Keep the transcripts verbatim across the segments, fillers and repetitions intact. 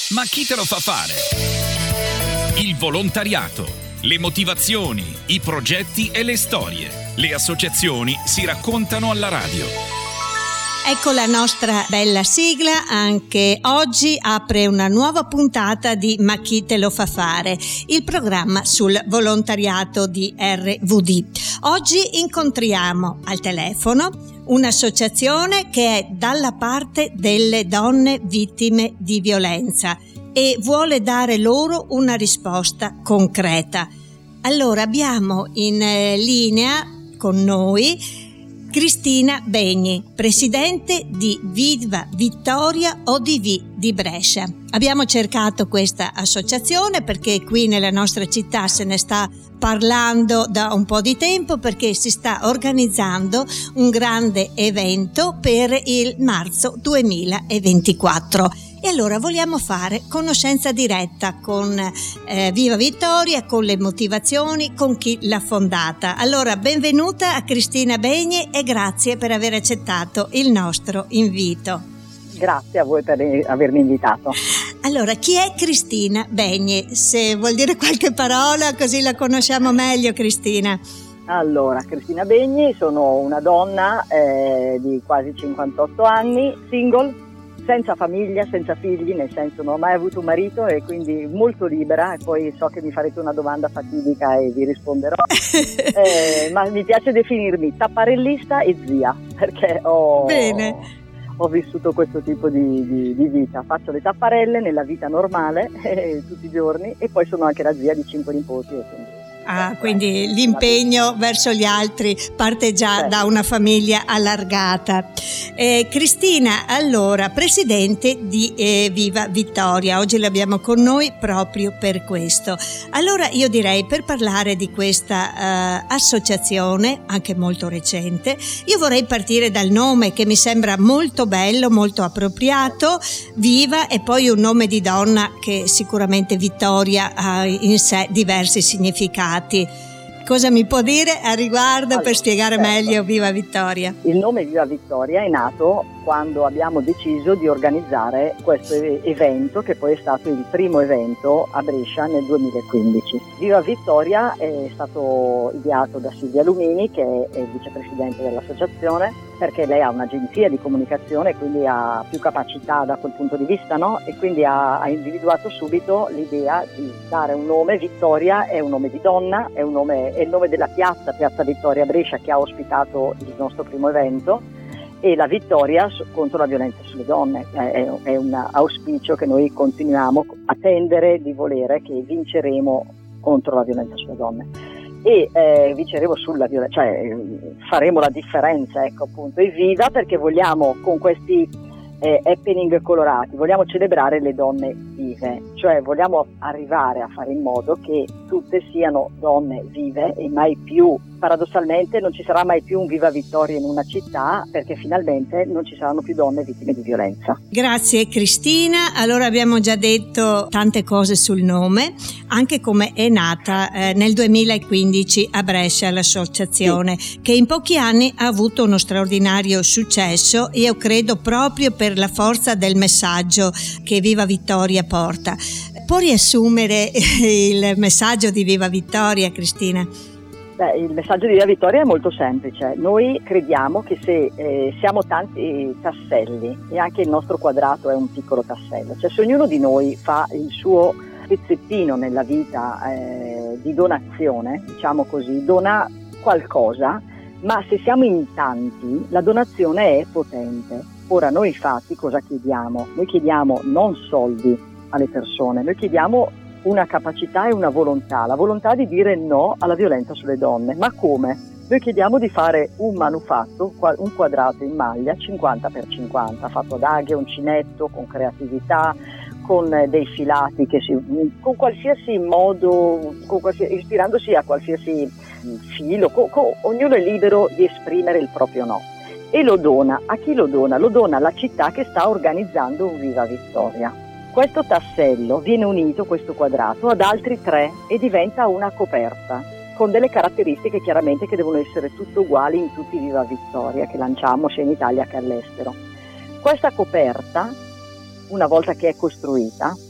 Ma chi te lo fa fare? Il volontariato, le motivazioni, i progetti e le storie. Le associazioni si raccontano alla radio. Ecco la nostra bella sigla, anche oggi apre una nuova puntata di Ma chi te lo fa fare, il programma sul volontariato di R V D. Oggi incontriamo al telefono un'associazione che è dalla parte delle donne vittime di violenza e vuole dare loro una risposta concreta. Allora abbiamo in linea con noi Cristina Begni, presidente di Viva Vittoria O D V di Brescia. Abbiamo cercato questa associazione perché qui nella nostra città se ne sta parlando da un po' di tempo, perché si sta organizzando un grande evento per il marzo duemilaventiquattro. E allora vogliamo fare conoscenza diretta con eh, Viva Vittoria, con le motivazioni, con chi l'ha fondata. Allora, benvenuta a Cristina Begni e grazie per aver accettato il nostro invito. Grazie a voi per avermi invitato. Allora, chi è Cristina Begni? Se vuol dire qualche parola, così la conosciamo meglio, Cristina. Allora, Cristina Begni, sono una donna eh, di quasi cinquantotto anni, single, senza famiglia, senza figli, nel senso non ho mai avuto un marito e quindi molto libera, e poi so che mi farete una domanda fatidica e vi risponderò, eh, ma mi piace definirmi tapparellista e zia, perché ho, Bene. ho vissuto questo tipo di, di, di vita, faccio le tapparelle nella vita normale eh, tutti i giorni e poi sono anche la zia di cinque nipoti. E quindi, Ah, quindi l'impegno verso gli altri parte già da una famiglia allargata. Eh, Cristina, allora, presidente di eh, Viva Vittoria, oggi l'abbiamo con noi proprio per questo. Allora io direi, per parlare di questa eh, associazione, anche molto recente, io vorrei partire dal nome che mi sembra molto bello, molto appropriato, Viva, e poi un nome di donna che sicuramente Vittoria ha in sé diversi significati. Cosa mi può dire a riguardo allora, per spiegare certo. meglio Viva Vittoria? Il nome Viva Vittoria è nato quando abbiamo deciso di organizzare questo evento, che poi è stato il primo evento a Brescia nel duemilaquindici. Viva Vittoria è stato ideato da Silvia Lumini, che è il vicepresidente dell'associazione, perché lei ha un'agenzia di comunicazione e quindi ha più capacità da quel punto di vista, no? E quindi ha, ha individuato subito l'idea di dare un nome. Vittoria è un nome di donna, è, un nome, è il nome della piazza, Piazza Vittoria Brescia, che ha ospitato il nostro primo evento, e la vittoria contro la violenza sulle donne. È, è un auspicio che noi continuiamo a tendere di volere, che vinceremo contro la violenza sulle donne. E eh, vinceremo sulla violenza, cioè faremo la differenza, ecco appunto, e viva, perché vogliamo con questi eh, happening colorati, vogliamo celebrare le donne vive, cioè vogliamo arrivare a fare in modo che tutte siano donne vive e mai più, paradossalmente non ci sarà mai più un Viva Vittoria in una città, perché finalmente non ci saranno più donne vittime di violenza. Grazie Cristina. Allora abbiamo già detto tante cose sul nome, anche come è nata eh, nel duemilaquindici a Brescia l'associazione, sì, che in pochi anni ha avuto uno straordinario successo, io credo proprio per la forza del messaggio che Viva Vittoria porta. Può riassumere il messaggio di Viva Vittoria, Cristina? Beh, il messaggio di Viva Vittoria è molto semplice. Noi crediamo che se eh, siamo tanti tasselli, e anche il nostro quadrato è un piccolo tassello, cioè se ognuno di noi fa il suo pezzettino nella vita eh, di donazione, diciamo così, dona qualcosa, ma se siamo in tanti la donazione è potente. Ora noi infatti cosa chiediamo? Noi chiediamo non soldi alle persone, noi chiediamo una capacità e una volontà, la volontà di dire no alla violenza sulle donne. Ma come? Noi chiediamo di fare un manufatto, un quadrato in maglia cinquanta per cinquanta, fatto ad aghe, uncinetto, con creatività, con dei filati, che si, con qualsiasi modo, con qualsiasi, ispirandosi a qualsiasi filo, co, co, ognuno è libero di esprimere il proprio no. E lo dona. A chi lo dona? Lo dona alla città che sta organizzando un Viva Vittoria. Questo tassello viene unito, questo quadrato, ad altri tre e diventa una coperta, con delle caratteristiche chiaramente che devono essere tutte uguali in tutti i Viva Vittoria che lanciamo sia in Italia che all'estero. Questa coperta, una volta che è costruita,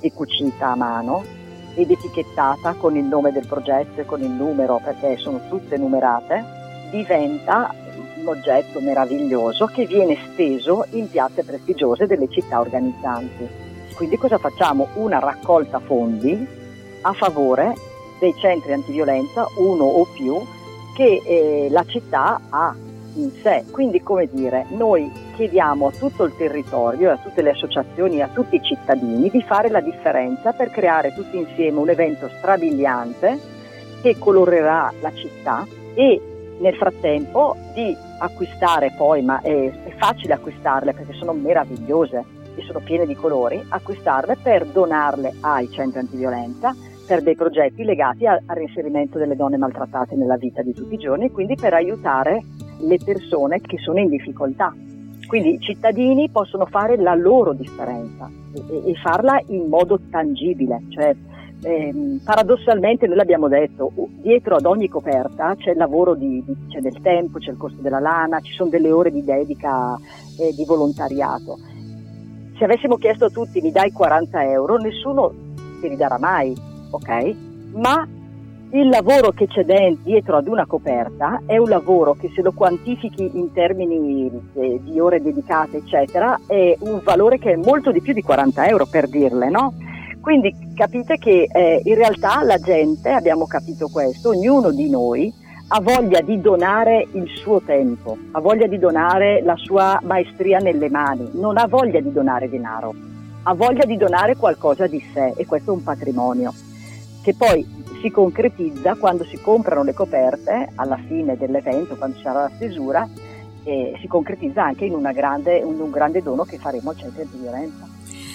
e cucita a mano ed etichettata con il nome del progetto e con il numero, perché sono tutte numerate, diventa un oggetto meraviglioso che viene steso in piazze prestigiose delle città organizzanti. Quindi cosa facciamo? Una raccolta fondi a favore dei centri antiviolenza, uno o più, che eh, la città ha in sé. Quindi, come dire, noi chiediamo a tutto il territorio, a tutte le associazioni, a tutti i cittadini di fare la differenza per creare tutti insieme un evento strabiliante che colorerà la città e nel frattempo di acquistare poi, ma è, è facile acquistarle perché sono meravigliose e sono piene di colori, acquistarle per donarle ai centri antiviolenza per dei progetti legati al, al reinserimento delle donne maltrattate nella vita di tutti i giorni e quindi per aiutare le persone che sono in difficoltà. Quindi i cittadini possono fare la loro differenza e, e farla in modo tangibile, cioè ehm, paradossalmente noi l'abbiamo detto, dietro ad ogni coperta c'è il lavoro di, di, c'è del tempo, c'è il costo della lana, ci sono delle ore di dedica eh, di volontariato. Se avessimo chiesto a tutti mi dai quaranta euro, nessuno te li darà mai, ok? Ma il lavoro che c'è dentro, dietro ad una coperta è un lavoro che, se lo quantifichi in termini eh, di ore dedicate eccetera, è un valore che è molto di più di quaranta euro, per dirle, no? Quindi capite che eh, in realtà la gente, abbiamo capito questo, ognuno di noi ha voglia di donare il suo tempo, ha voglia di donare la sua maestria nelle mani, non ha voglia di donare denaro, ha voglia di donare qualcosa di sé, e questo è un patrimonio che poi si concretizza quando si comprano le coperte alla fine dell'evento, quando ci sarà la stesura, e si concretizza anche in, una grande, in un grande dono che faremo al centro antiviolenza.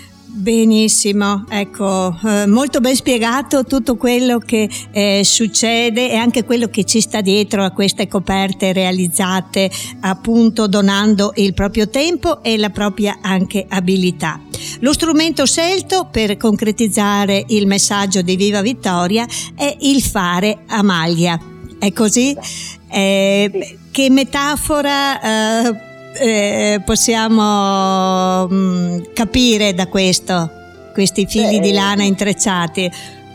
Benissimo, ecco, eh, molto ben spiegato tutto quello che eh, succede e anche quello che ci sta dietro a queste coperte realizzate appunto donando il proprio tempo e la propria anche abilità. Lo strumento scelto per concretizzare il messaggio di Viva Vittoria è il fare a maglia, è così? Eh, sì. Che metafora eh, Eh, possiamo mh, capire da questo, questi fili Beh, di lana intrecciati?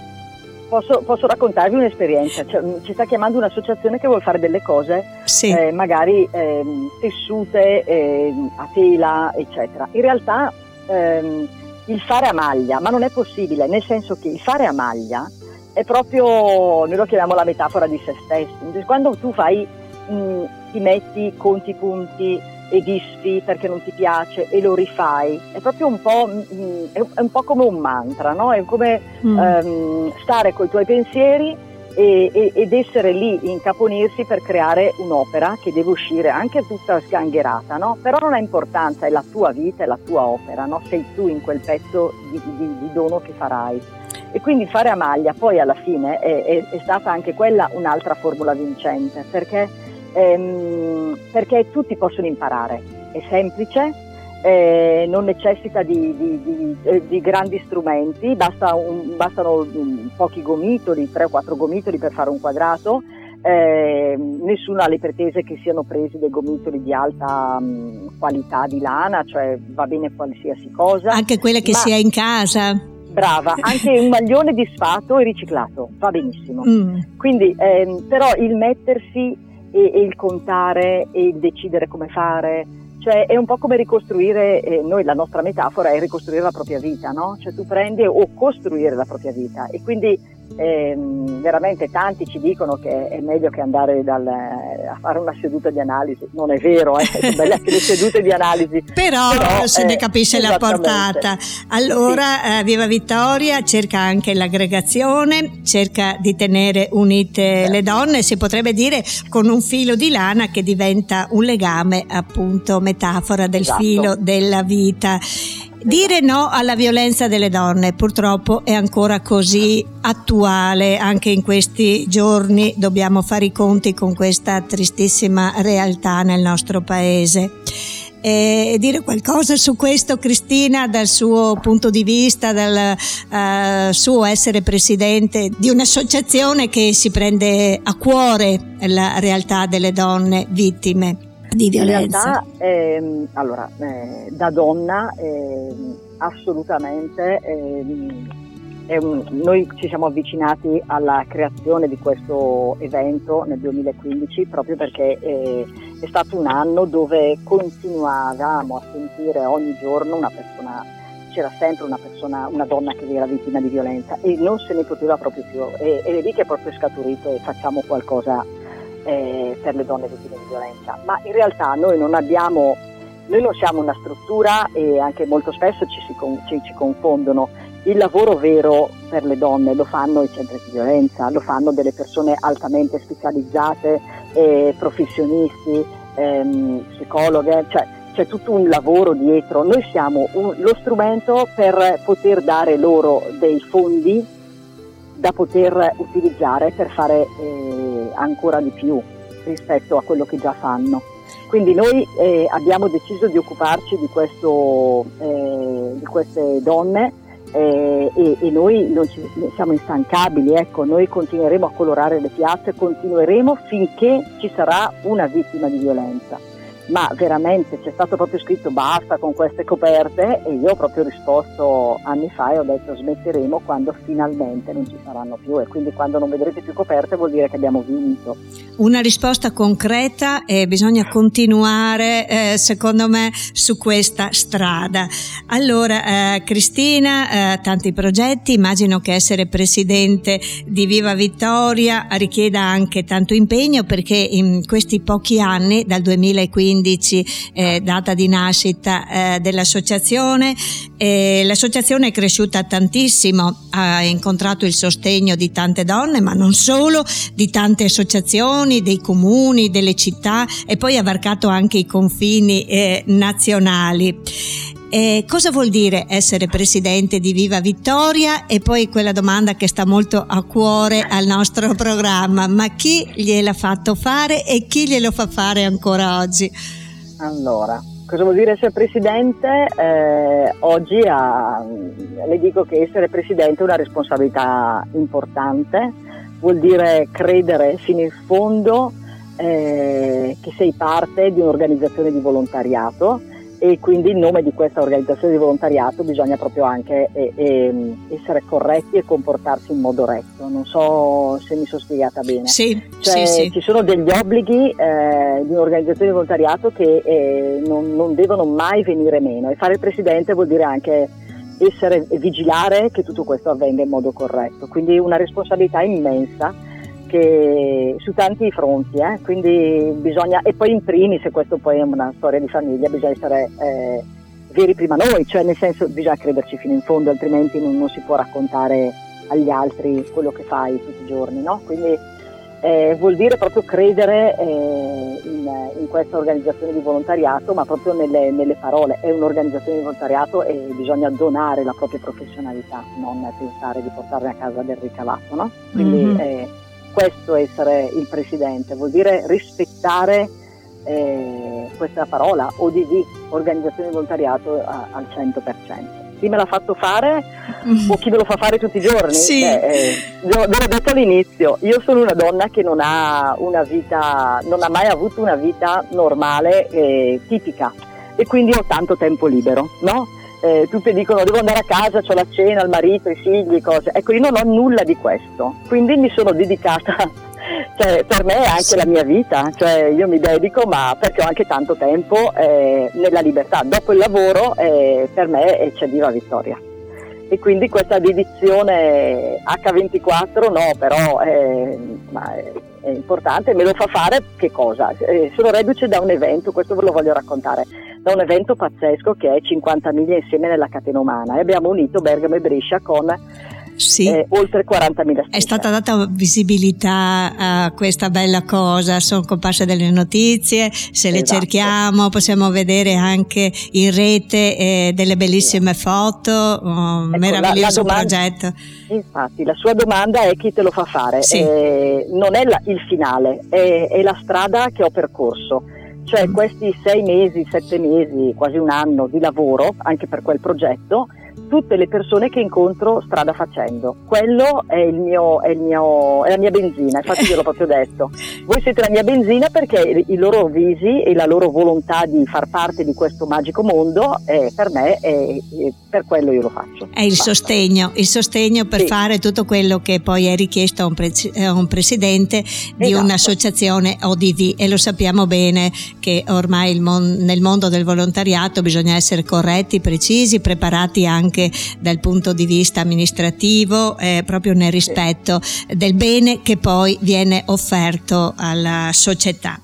Posso, posso raccontarvi un'esperienza, cioè, ci sta chiamando un'associazione che vuole fare delle cose sì. eh, magari eh, tessute eh, a tela eccetera. In realtà ehm, il fare a maglia, ma non è possibile, nel senso che il fare a maglia è proprio, noi lo chiamiamo la metafora di se stessi. Quando tu fai mh, ti metti, conti punti e disfi perché non ti piace e lo rifai, è proprio un po' mh, è un po' come un mantra, no? È come mm. um, stare coi tuoi pensieri e, e, ed essere lì, incaponirsi per creare un'opera che deve uscire anche tutta sgangherata, no? Però non ha importanza, è la tua vita, è la tua opera, no? Sei tu in quel pezzo di, di, di dono che farai. E quindi fare a maglia poi alla fine è, è, è stata anche quella un'altra formula vincente, perché Ehm, perché tutti possono imparare, è semplice, eh, non necessita di, di, di, eh, di grandi strumenti, basta un, bastano um, pochi gomitoli, tre o quattro gomitoli per fare un quadrato, eh, nessuno ha le pretese che siano presi dei gomitoli di alta um, qualità di lana, cioè va bene qualsiasi cosa. Anche quelle che ma, si ha in casa. Brava, anche un maglione disfatto e riciclato, va benissimo. Mm. Quindi, ehm, però il mettersi E, e il contare e il decidere come fare, cioè è un po' come ricostruire, eh, noi la nostra metafora è ricostruire la propria vita, no? Cioè tu prendi o costruire la propria vita e quindi ehm, veramente tanti ci dicono che è meglio che andare dal, a fare una seduta di analisi, non è vero, eh? Sono belle anche le sedute di analisi, però, però se ne capisce eh, la portata. Allora sì. eh, Viva Vittoria cerca anche l'aggregazione, cerca di tenere unite sì. le donne, si potrebbe dire con un filo di lana che diventa un legame, appunto metafora del esatto. filo della vita. Dire no alla violenza delle donne purtroppo è ancora così attuale, anche in questi giorni dobbiamo fare i conti con questa tristissima realtà nel nostro paese. E dire qualcosa su questo, Cristina, dal suo punto di vista, dal uh, suo essere presidente di un'associazione che si prende a cuore la realtà delle donne vittime di violenza. In realtà, ehm, allora, eh, da donna eh, assolutamente. Ehm, è un, noi ci siamo avvicinati alla creazione di questo evento nel duemilaquindici proprio perché eh, è stato un anno dove continuavamo a sentire ogni giorno una persona, c'era sempre una persona, una donna che era vittima di violenza e non se ne poteva proprio più, e, ed è lì che è proprio scaturito e facciamo qualcosa eh, per le donne vittime di violenza. Ma in realtà noi non abbiamo, noi non siamo una struttura, e anche molto spesso ci, si, ci, ci confondono. Il lavoro vero per le donne lo fanno i centri di violenza, lo fanno delle persone altamente specializzate, eh, professionisti, ehm, psicologhe, cioè c'è tutto un lavoro dietro. Noi siamo un, lo strumento per poter dare loro dei fondi da poter utilizzare per fare eh, ancora di più rispetto a quello che già fanno. Quindi noi eh, abbiamo deciso di occuparci di, questo, eh, di queste donne eh, e, e noi non ci, siamo instancabili, ecco, noi continueremo a colorare le piazze, continueremo finché ci sarà una vittima di violenza. Ma veramente c'è stato proprio scritto basta con queste coperte, e io ho proprio risposto anni fa e ho detto smetteremo quando finalmente non ci saranno più, e quindi quando non vedrete più coperte vuol dire che abbiamo vinto. Una risposta concreta, e bisogna continuare eh, secondo me su questa strada. Allora eh, Cristina, eh, tanti progetti, immagino che essere presidente di Viva Vittoria richieda anche tanto impegno, perché in questi pochi anni, dal duemilaquindici Eh, data di nascita eh, dell'associazione, eh, l'associazione è cresciuta tantissimo, ha incontrato il sostegno di tante donne, ma non solo, di tante associazioni, dei comuni, delle città, e poi ha varcato anche i confini eh, nazionali. Eh, cosa vuol dire essere presidente di Viva Vittoria? E poi quella domanda che sta molto a cuore al nostro programma: ma chi gliel'ha fatto fare e chi glielo fa fare ancora oggi? Allora, cosa vuol dire essere presidente? Eh, oggi ha, le dico che essere presidente è una responsabilità importante, vuol dire credere fino in fondo eh, che sei parte di un'organizzazione di volontariato, e quindi in nome di questa organizzazione di volontariato bisogna proprio anche eh, eh, essere corretti e comportarsi in modo retto. Non so se mi sono spiegata bene. Sì, cioè, sì, sì. Ci sono degli obblighi eh, di un'organizzazione di volontariato che eh, non, non devono mai venire meno, e fare il presidente vuol dire anche essere vigilare che tutto questo avvenga in modo corretto, quindi una responsabilità immensa che su tanti fronti, eh? Quindi bisogna, e poi in primis, e questo poi è una storia di famiglia, bisogna essere eh, veri prima noi, cioè nel senso bisogna crederci fino in fondo, altrimenti non, non si può raccontare agli altri quello che fai tutti i giorni, no? Quindi eh, vuol dire proprio credere eh, in, in questa organizzazione di volontariato, ma proprio nelle, nelle parole. È un'organizzazione di volontariato e bisogna donare la propria professionalità, non pensare di portarne a casa del ricavato, no? Quindi mm-hmm. eh, questo essere il presidente, vuol dire rispettare eh, questa parola, O D V, organizzazione di volontariato, a, al cento per cento. Chi me l'ha fatto fare o chi me lo fa fare tutti i giorni? Sì. Beh, eh, ve l'ho detto all'inizio, io sono una donna che non ha una vita, non ha mai avuto una vita normale e tipica, e quindi ho tanto tempo libero, no? Eh, tutti dicono devo andare a casa, c'ho la cena, il marito, i figli, cose. Ecco, io non ho nulla di questo, quindi mi sono dedicata, cioè per me è anche sì. la mia vita, cioè io mi dedico, ma perché ho anche tanto tempo eh, nella libertà. Dopo il lavoro eh, per me c'è Viva Vittoria, e quindi questa dedizione acca ventiquattro no, però eh, ma è, è importante, me lo fa fare che cosa? Eh, sono reduce da un evento, questo ve lo voglio raccontare, da un evento pazzesco che è cinquanta miglia insieme nella catena umana, e abbiamo unito Bergamo e Brescia con sì. eh, oltre quarantamila È stata data visibilità a questa bella cosa, sono comparse delle notizie, se le esatto. cerchiamo possiamo vedere anche in rete eh, delle bellissime foto, oh, ecco, meraviglioso la, la domanda, progetto. Infatti la sua domanda è chi te lo fa fare, sì. eh, non è la, il finale, è, è la strada che ho percorso. Cioè questi sei mesi, sette mesi, quasi un anno di lavoro anche per quel progetto tutte le persone che incontro strada facendo. Quello è il mio, è il mio, è la mia benzina, infatti gliel'ho proprio detto. Voi siete la mia benzina, perché i loro visi e la loro volontà di far parte di questo magico mondo, è, per me, è, è, per quello io lo faccio. È il Basta. sostegno, il sostegno per sì. fare tutto quello che poi è richiesto a un, pre- a un presidente di esatto. un'associazione O D V, e lo sappiamo bene che ormai il mon- nel mondo del volontariato bisogna essere corretti, precisi, preparati anche dal punto di vista amministrativo, eh, proprio nel rispetto sì. del bene che poi viene offerto alla società.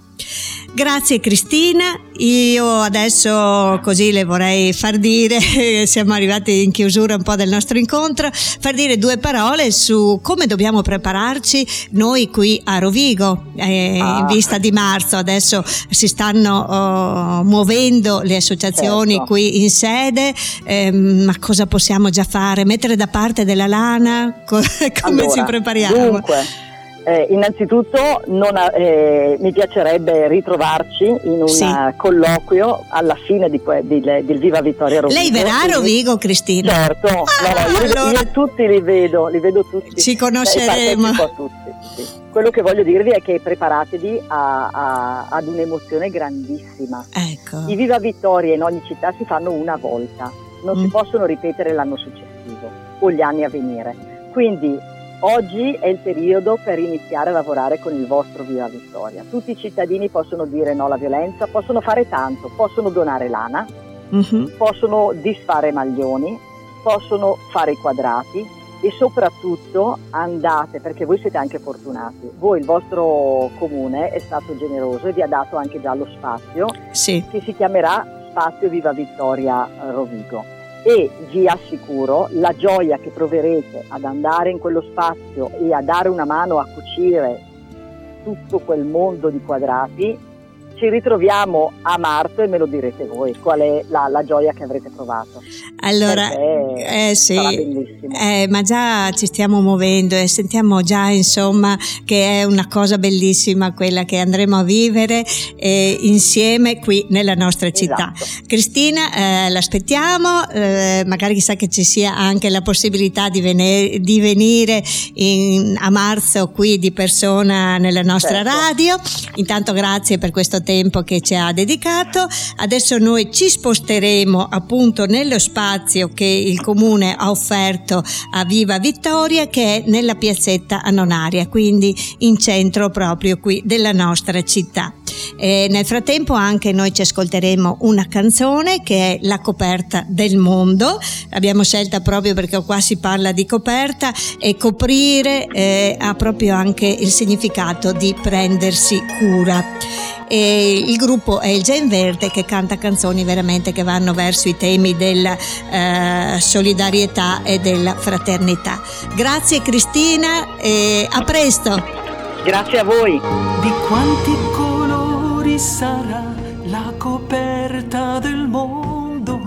Grazie Cristina, io adesso così le vorrei far dire, siamo arrivati in chiusura un po' del nostro incontro, far dire due parole su come dobbiamo prepararci noi qui a Rovigo, eh, ah. in vista di marzo. Adesso si stanno oh, muovendo le associazioni certo. qui in sede, eh, ma cosa possiamo già fare? Mettere da parte della lana? Come allora, ci prepariamo? Dunque. Eh, innanzitutto non ha, eh, mi piacerebbe ritrovarci in un sì. colloquio alla fine di, di, di, del Viva Vittoria Rovigo. Lei verrà a Rovigo, Cristina? Certo, ah, no, no, io, allora... io tutti li vedo, li vedo tutti. Ci conosceremo. Eh, tutti, sì. Quello che voglio dirvi è che preparatevi a, a, ad un'emozione grandissima. Ecco. I Viva Vittoria in ogni città si fanno una volta, non mm. si possono ripetere l'anno successivo o gli anni a venire. Quindi oggi è il periodo per iniziare a lavorare con il vostro Viva Vittoria. Tutti i cittadini possono dire no alla violenza, possono fare tanto, possono donare lana, mm-hmm. possono disfare maglioni, possono fare i quadrati e soprattutto andate, perché voi siete anche fortunati, voi il vostro comune è stato generoso e vi ha dato anche già lo spazio sì. che si chiamerà Spazio Viva Vittoria Rovigo. E vi assicuro la gioia che proverete ad andare in quello spazio e a dare una mano a cucire tutto quel mondo di quadrati. Ci ritroviamo a marzo e me lo direte voi qual è la, la gioia che avrete provato. Allora, eh, sì, eh, ma già ci stiamo muovendo e sentiamo già insomma che è una cosa bellissima quella che andremo a vivere eh, insieme qui nella nostra città. Esatto. Cristina, eh, l'aspettiamo, eh, magari chissà che ci sia anche la possibilità di, vene- di venire in, a marzo qui di persona nella nostra certo. radio. Intanto grazie per questo tempo che ci ha dedicato. Adesso noi ci sposteremo appunto nello spazio che il comune ha offerto a Viva Vittoria, che è nella piazzetta Annonaria, quindi in centro proprio qui della nostra città. E nel frattempo anche noi ci ascolteremo una canzone che è La coperta del mondo. L'abbiamo scelta proprio perché qua si parla di coperta e coprire eh, ha proprio anche il significato di prendersi cura. E il gruppo è il Gen Verde, che canta canzoni veramente che vanno verso i temi della eh, solidarietà e della fraternità. Grazie Cristina e a presto. Grazie a voi. Di quanti colori sarà la coperta del mondo,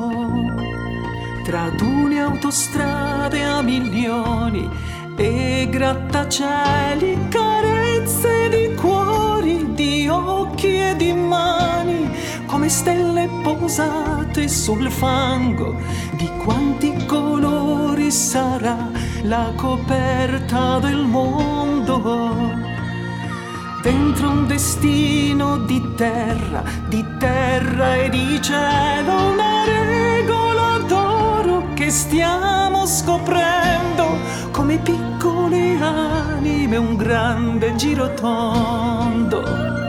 tra dune autostrade a milioni e grattacieli, carezze di cuori, di occhi e di mani, come stelle posate sul fango. Di quanti colori sarà la coperta del mondo, dentro un destino di terra, di terra e di cielo, una regola d'oro che stiamo scoprendo, come piccole anime un grande giro tondo.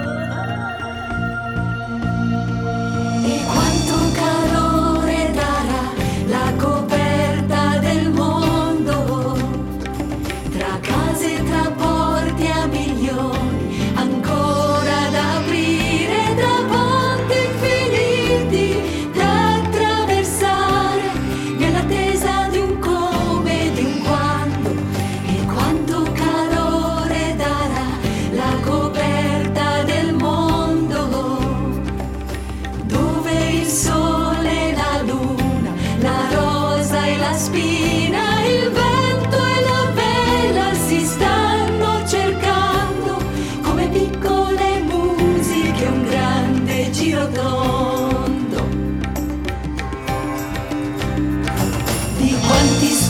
E quanto calore darà la coperta del mondo, tra case, tra porti a milioni, ancora da aprire, tra ponti infiniti da attraversare, nell'attesa di un come e di un quando. E quanto calore darà la coperta del mondo, dove il sole, la luna, la rosa e la spina, il vento e la vela si stanno cercando, come piccole musiche un grande giro tondo. Di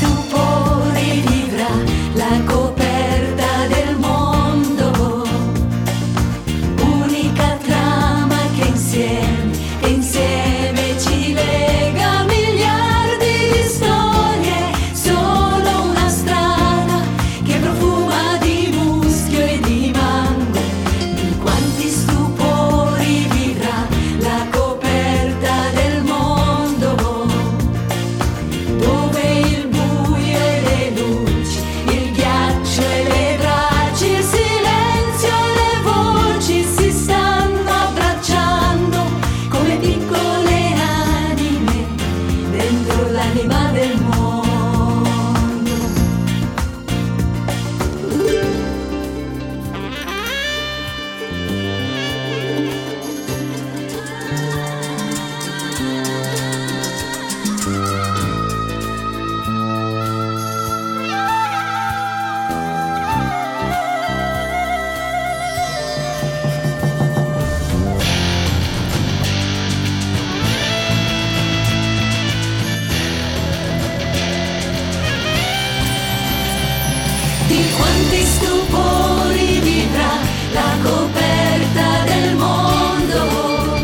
stupori vivrà la coperta del mondo, unica trama che insieme, che insieme ci lega miliardi di storie, solo una strada che profuma di muschio e di mango. Di quanti stupori vivrà la coperta del mondo, dove il buio e le luci, il ghiaccio e le braccia, il silenzio e le voci si stanno abbracciando come piccole anime dentro l'anima del mondo. Di quanti stupori vivrà la coperta del mondo,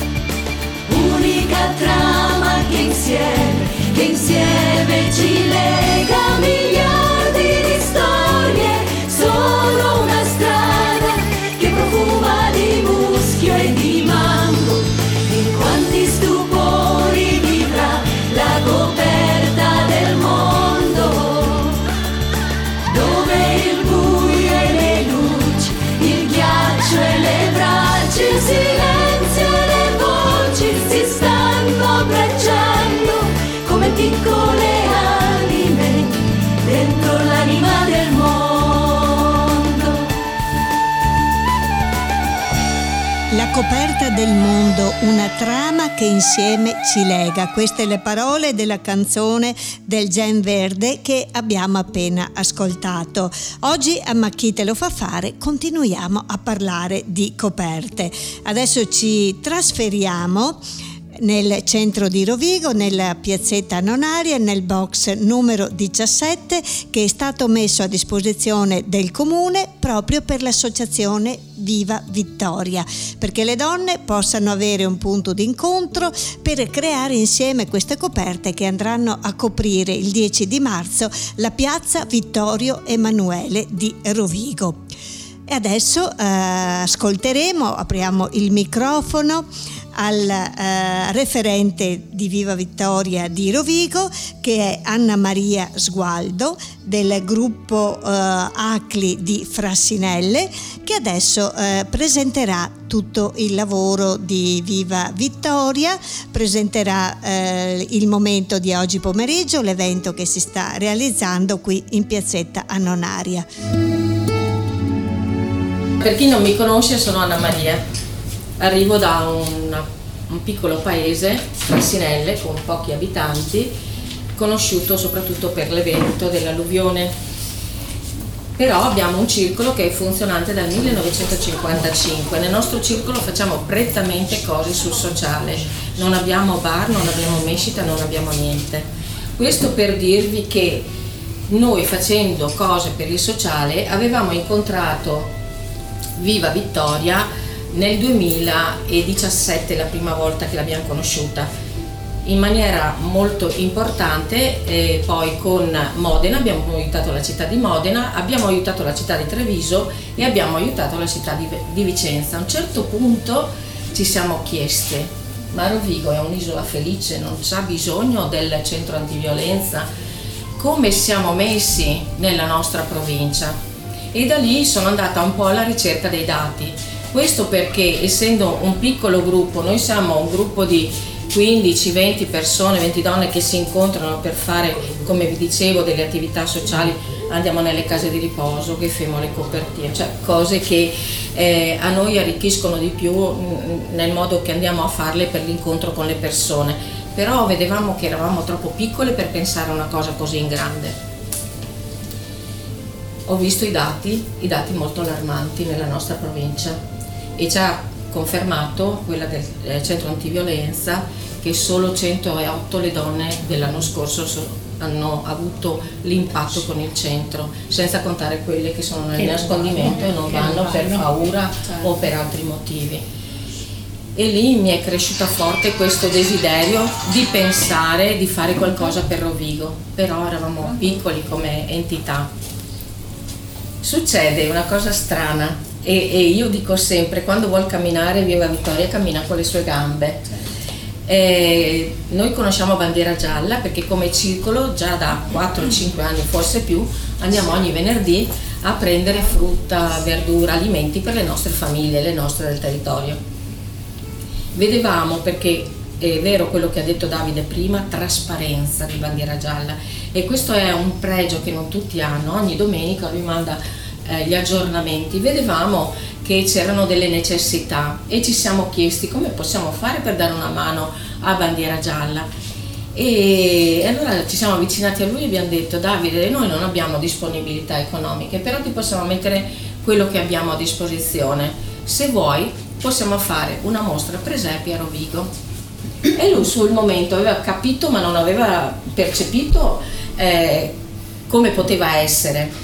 unica trama che insieme, che insieme ci lega miliardi di storie, solo una strada che profuma di muschio e di mango. Di quanti stupori vivrà la coperta del mondo, dove il buio e le luci, il ghiaccio e le braccia, il silenzio e le voci si stanno abbracciando come piccole anime dentro l'anima del mondo. La coperta del mondo, una trama che insieme ci lega. Queste le parole della canzone del Gen Verde che abbiamo appena ascoltato. Oggi a Ma chi te lo fa fare continuiamo a parlare di coperte. Adesso ci trasferiamo nel centro di Rovigo, nella piazzetta Nonaria, nel box numero diciassette, che è stato messo a disposizione del comune proprio per l'associazione Viva Vittoria, perché le donne possano avere un punto di incontro per creare insieme queste coperte che andranno a coprire il dieci di marzo la piazza Vittorio Emanuele di Rovigo. E adesso eh, ascolteremo, apriamo il microfono al eh, referente di Viva Vittoria di Rovigo, che è Anna Maria Sgualdo del gruppo eh, A C L I di Frassinelle, che adesso eh, presenterà tutto il lavoro di Viva Vittoria, presenterà eh, il momento di oggi pomeriggio, l'evento che si sta realizzando qui in piazzetta a Nonaria. Per chi non mi conosce, sono Anna Maria. Arrivo da un, un piccolo paese, Frassinelle, con pochi abitanti, conosciuto soprattutto per l'evento dell'alluvione. Però abbiamo un circolo che è funzionante dal millenovecentocinquantacinque. Nel nostro circolo facciamo prettamente cose sul sociale. Non abbiamo bar, non abbiamo mescita, non abbiamo niente. Questo per dirvi che noi, facendo cose per il sociale, avevamo incontrato Viva Vittoria nel duemiladiciassette, la prima volta che l'abbiamo conosciuta, in maniera molto importante. E poi con Modena abbiamo aiutato la città di Modena, abbiamo aiutato la città di Treviso e abbiamo aiutato la città di, di Vicenza. A un certo punto ci siamo chieste: ma Rovigo è un'isola felice, non c'ha bisogno del centro antiviolenza? Come siamo messi nella nostra provincia? E da lì sono andata un po' alla ricerca dei dati. Questo perché, essendo un piccolo gruppo, noi siamo un gruppo di quindici venti persone, venti donne che si incontrano per fare, come vi dicevo, delle attività sociali. Andiamo nelle case di riposo, che femo le copertine, cioè cose che eh, a noi arricchiscono di più mh, nel modo che andiamo a farle per l'incontro con le persone. Però vedevamo che eravamo troppo piccole per pensare a una cosa così in grande. Ho visto i dati, i dati molto allarmanti nella nostra provincia, e ci ha confermato, quella del centro antiviolenza, che solo centootto le donne dell'anno scorso hanno avuto l'impatto con il centro, senza contare quelle che sono nel nascondimento e non vanno per paura o per altri motivi. E lì mi è cresciuta forte questo desiderio di pensare di fare qualcosa per Rovigo, però eravamo piccoli come entità. Succede una cosa strana e, e io dico sempre, quando vuol camminare Viva Vittoria cammina con le sue gambe. Eh, noi conosciamo Bandiera Gialla perché come circolo già da quattro cinque anni, forse più, andiamo ogni venerdì a prendere frutta, verdura, alimenti per le nostre famiglie, le nostre del territorio. Vedevamo, perché è vero quello che ha detto Davide prima, trasparenza di Bandiera Gialla, e questo è un pregio che non tutti hanno. Ogni domenica lui manda eh, gli aggiornamenti. Vedevamo che c'erano delle necessità e ci siamo chiesti come possiamo fare per dare una mano a Bandiera Gialla, e allora ci siamo avvicinati a lui e abbiamo detto: Davide, noi non abbiamo disponibilità economiche, però ti possiamo mettere quello che abbiamo a disposizione, se vuoi possiamo fare una mostra presepi a Rovigo. E lui sul momento aveva capito ma non aveva percepito eh, come poteva essere.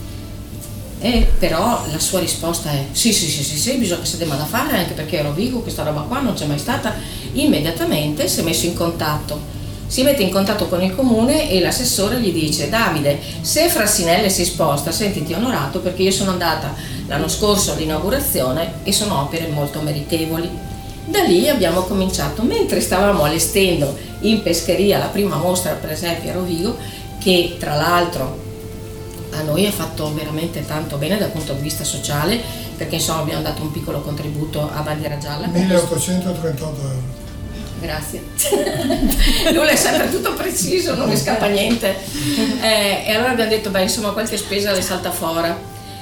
E però la sua risposta è sì sì sì sì sì, bisogna che sia da fare, anche perché a Rovigo questa roba qua non c'è mai stata. Immediatamente si è messo in contatto, si mette in contatto con il comune e l'assessore gli dice: Davide, se Frassinelle si sposta sentiti onorato, perché io sono andata l'anno scorso all'inaugurazione e sono opere molto meritevoli. Da lì abbiamo cominciato, mentre stavamo allestendo in pescheria la prima mostra presepi a Rovigo, che tra l'altro a noi ha fatto veramente tanto bene dal punto di vista sociale, perché insomma abbiamo dato un piccolo contributo a Bandiera Gialla. milleottocentotrentotto euro. Grazie. Lui è sempre tutto preciso, non mi scappa niente. Eh, e allora abbiamo detto, beh, insomma qualche spesa le salta fuori.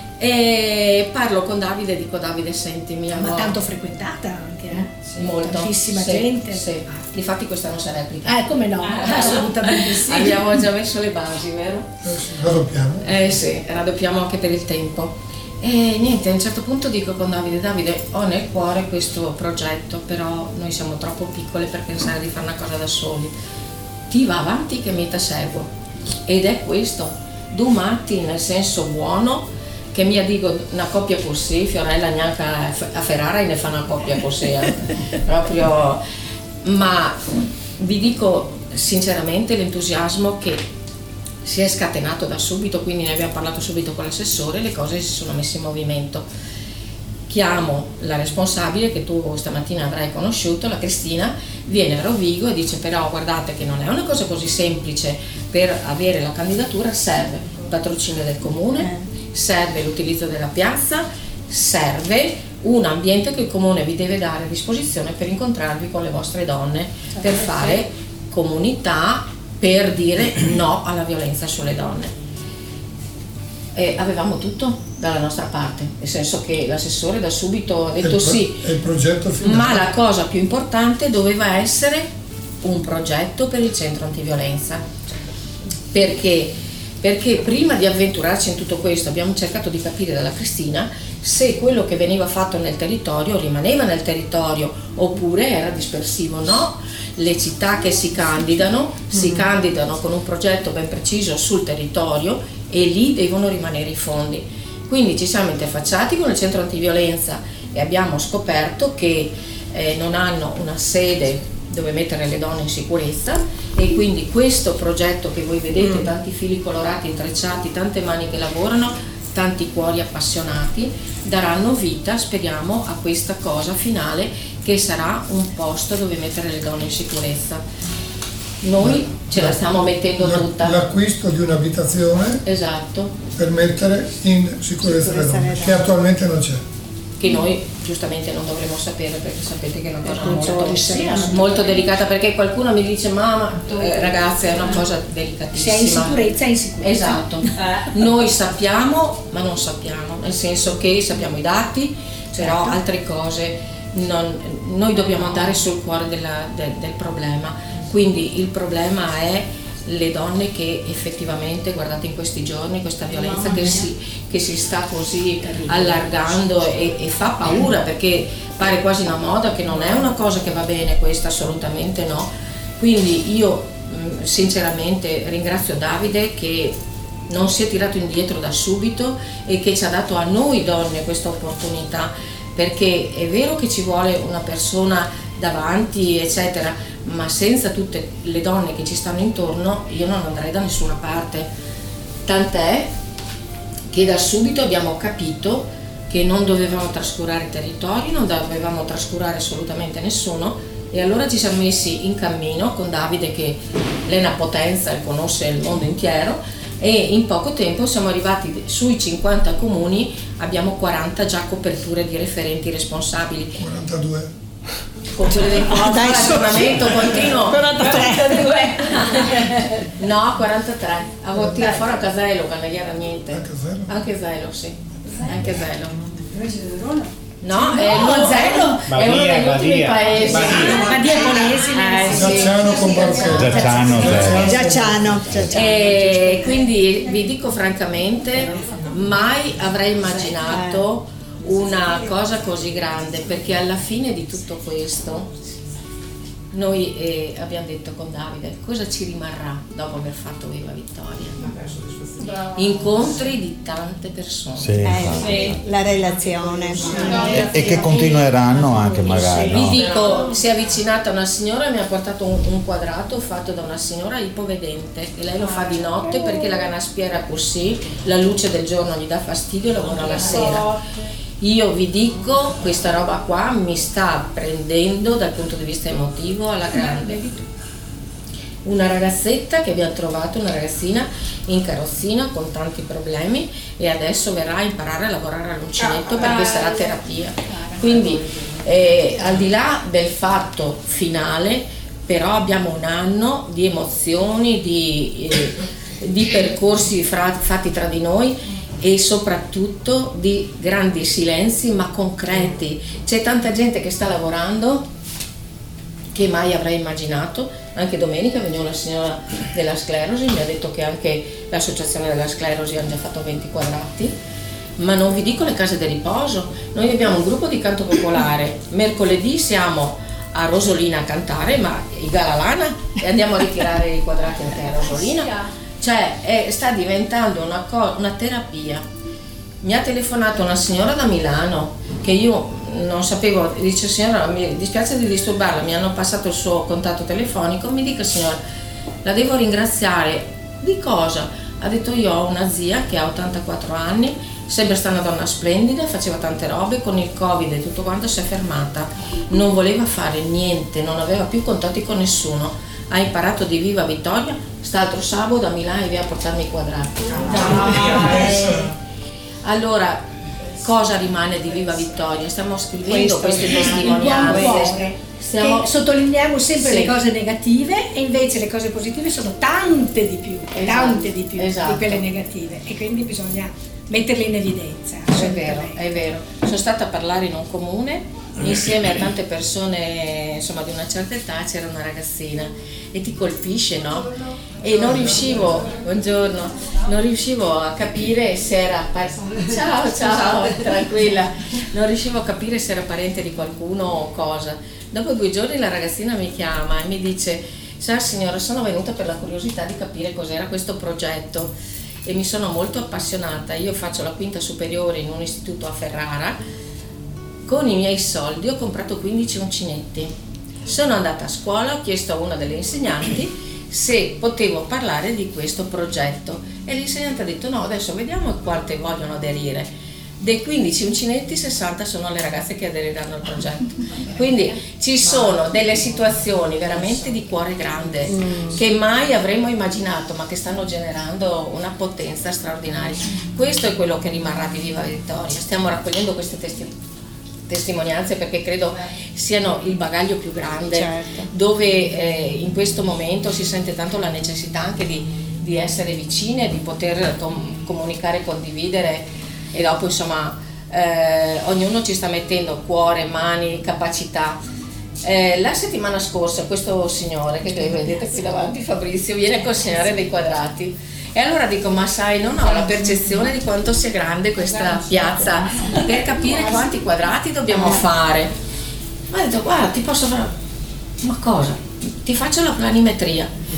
E parlo con Davide e dico: Davide, senti, mia ma no. tanto frequentata anche, eh? Sì, molto. Tantissima sì, gente. Sì. Difatti questa non si replica. Eh, come no? Assolutamente sì. Abbiamo già messo le basi, vero? Eh sì, raddoppiamo. Eh sì, raddoppiamo anche per il tempo. E niente, a un certo punto dico con Davide: Davide, ho nel cuore questo progetto, però noi siamo troppo piccole per pensare di fare una cosa da soli. Ti va avanti che mi ti seguo. Ed è questo, domati nel senso buono, che mi dico una coppia così, Fiorella neanche a Ferrara ne fa una coppia così, eh. Proprio, ma vi dico sinceramente l'entusiasmo che si è scatenato da subito, quindi ne abbiamo parlato subito con l'assessore, le cose si sono messe in movimento. Chiamo la responsabile che tu stamattina avrai conosciuto, la Cristina, viene a Rovigo e dice: però guardate che non è una cosa così semplice, per avere la candidatura serve il patrocinio del comune, serve l'utilizzo della piazza, serve un ambiente che il comune vi deve dare a disposizione per incontrarvi con le vostre donne, per fare comunità, per dire no alla violenza sulle donne. E avevamo tutto dalla nostra parte, nel senso che l'assessore da subito ha detto il pro- sì, il progetto finale. Ma la cosa più importante doveva essere un progetto per il centro antiviolenza. Perché? Perché prima di avventurarci in tutto questo abbiamo cercato di capire dalla Cristina se quello che veniva fatto nel territorio rimaneva nel territorio oppure era dispersivo. No, le città che si candidano si candidano con un progetto ben preciso sul territorio e lì devono rimanere i fondi. Quindi ci siamo interfacciati con il centro antiviolenza e abbiamo scoperto che eh, non hanno una sede dove mettere le donne in sicurezza, e quindi questo progetto che voi vedete, tanti fili colorati intrecciati, tante mani che lavorano, tanti cuori appassionati, daranno vita, speriamo, a questa cosa finale che sarà un posto dove mettere le donne in sicurezza. Noi ce la stiamo mettendo la, tutta. L'acquisto di un'abitazione, esatto, per mettere in sicurezza, sicurezza le donne, che attualmente non c'è. Che noi giustamente non dovremmo sapere, perché sapete che è una cosa molto, sì, molto delicata, perché qualcuno mi dice: mamma, eh, ragazze, è una cosa delicatissima. Se è in sicurezza, è in sicurezza. Esatto. Noi sappiamo, ma non sappiamo, nel senso che sappiamo i dati, però certo, altre cose non, noi dobbiamo andare sul cuore della, del, del problema. Quindi il problema è le donne che effettivamente, guardate in questi giorni, questa violenza che si, che si sta così allargando e, e fa paura, perché pare quasi una moda, che non è una cosa che va bene questa, assolutamente no. Quindi io sinceramente ringrazio Davide che non si è tirato indietro da subito e che ci ha dato a noi donne questa opportunità, perché è vero che ci vuole una persona davanti eccetera, ma senza tutte le donne che ci stanno intorno io non andrei da nessuna parte, tant'è che da subito abbiamo capito che non dovevamo trascurare i territori, non dovevamo trascurare assolutamente nessuno, e allora ci siamo messi in cammino con Davide che è una potenza e conosce il mondo intero, e in poco tempo siamo arrivati sui cinquanta comuni, abbiamo quaranta già coperture di referenti responsabili. quarantadue. Con quelle del aggiornamento continuo. quarantatré. No, quarantatré. Avevo tirato fuori a Casello, che non era niente. Anche Zelo? Anche Zelo, sì. Anche Zelo. Invece di Verona? No, No, è uno, Zelo. è uno degli Badia, ultimi Badia. paesi. Badia Polesi. Eh, sì. Giacciano con Barchello. Giacciano, Zelo. Giacciano, Giacciano. E quindi vi dico francamente, mai avrei immaginato una cosa così grande, perché alla fine di tutto questo noi eh, abbiamo detto con Davide cosa ci rimarrà dopo aver fatto Viva Vittoria. Incontri di tante persone. Sì, Eh, infatti. la relazione. E, e che continueranno anche magari, Vi no? dico, si è avvicinata una signora e mi ha portato un, un quadrato fatto da una signora ipovedente, e lei lo fa di notte perché la ganaspiera così, la luce del giorno gli dà fastidio e lavora la sera. Io vi dico, questa roba qua mi sta prendendo dal punto di vista emotivo alla grande. Una ragazzetta che abbiamo trovato, una ragazzina in carrozzina con tanti problemi, e adesso verrà a imparare a lavorare all'uncinetto perché sarà terapia. Quindi eh, al di là del fatto finale, però abbiamo un anno di emozioni, di, eh, di percorsi fra, fatti tra di noi, e soprattutto di grandi silenzi ma concreti. C'è tanta gente che sta lavorando che mai avrei immaginato. Anche domenica veniva una signora della sclerosi, mi ha detto che anche l'associazione della sclerosi ha già fatto venti quadrati. Ma non vi dico le case di riposo, noi abbiamo un gruppo di canto popolare, mercoledì siamo a Rosolina a cantare, ma i Galalana, e andiamo a ritirare i quadrati anche a Rosolina. Cioè è, sta diventando una, co- una terapia. Mi ha telefonato una signora da Milano che io non sapevo, dice: signora, mi dispiace di disturbarla, mi hanno passato il suo contatto telefonico, mi dica signora, la devo ringraziare. Di cosa? Ha detto: io ho una zia che ha ottantaquattro anni, sembra sta una donna splendida, faceva tante robe, con il Covid e tutto quanto si è fermata, non voleva fare niente, non aveva più contatti con nessuno, ha imparato di Viva Vittoria, st'altro sabato a Milano e viene a portarmi i quadrati. Allora, cosa rimane di Viva Vittoria? Stiamo scrivendo Questo queste Il buon testimonianze. cuore. Stiamo... Che sottolineiamo sempre Sì. le cose negative, e invece le cose positive sono tante di più, Esatto, tante di più esatto. di quelle negative, e quindi bisogna metterle in evidenza. È vero, è vero. Sono stata a parlare in un comune insieme a tante persone, insomma, di una certa età. C'era una ragazzina e ti colpisce, no? E non riuscivo, buongiorno, non riuscivo a capire se era par- ciao, ciao, tranquilla, non riuscivo a capire se era parente di qualcuno o cosa. Dopo due giorni la ragazzina mi chiama e mi dice: sa signora, sono venuta per la curiosità di capire cos'era questo progetto e mi sono molto appassionata. Io faccio la quinta superiore in un istituto a Ferrara, con i miei soldi ho comprato quindici uncinetti. Sono andata a scuola, ho chiesto a una delle insegnanti se potevo parlare di questo progetto e l'insegnante ha detto: no, adesso vediamo quante vogliono aderire. Dei quindici uncinetti, sessanta sono le ragazze che aderiranno al progetto. Quindi ci sono delle situazioni veramente di cuore grande che mai avremmo immaginato, ma che stanno generando una potenza straordinaria. Questo è quello che rimarrà di Viva Vittoria. Stiamo raccogliendo queste testimonianze testimonianze perché credo siano il bagaglio più grande, Certo. dove eh, in questo momento si sente tanto la necessità anche di, di essere vicine, di poter com- comunicare, condividere, e dopo insomma eh, ognuno ci sta mettendo cuore, mani, capacità. Eh, la settimana scorsa questo signore che vedete qui davanti, Fabrizio, viene a consegnare dei quadrati. E allora dico: ma sai, non ho la percezione di quanto sia grande questa piazza per capire quanti quadrati dobbiamo fare. Ma ho detto: guarda, ti posso fare... Ma cosa? Ti faccio la planimetria.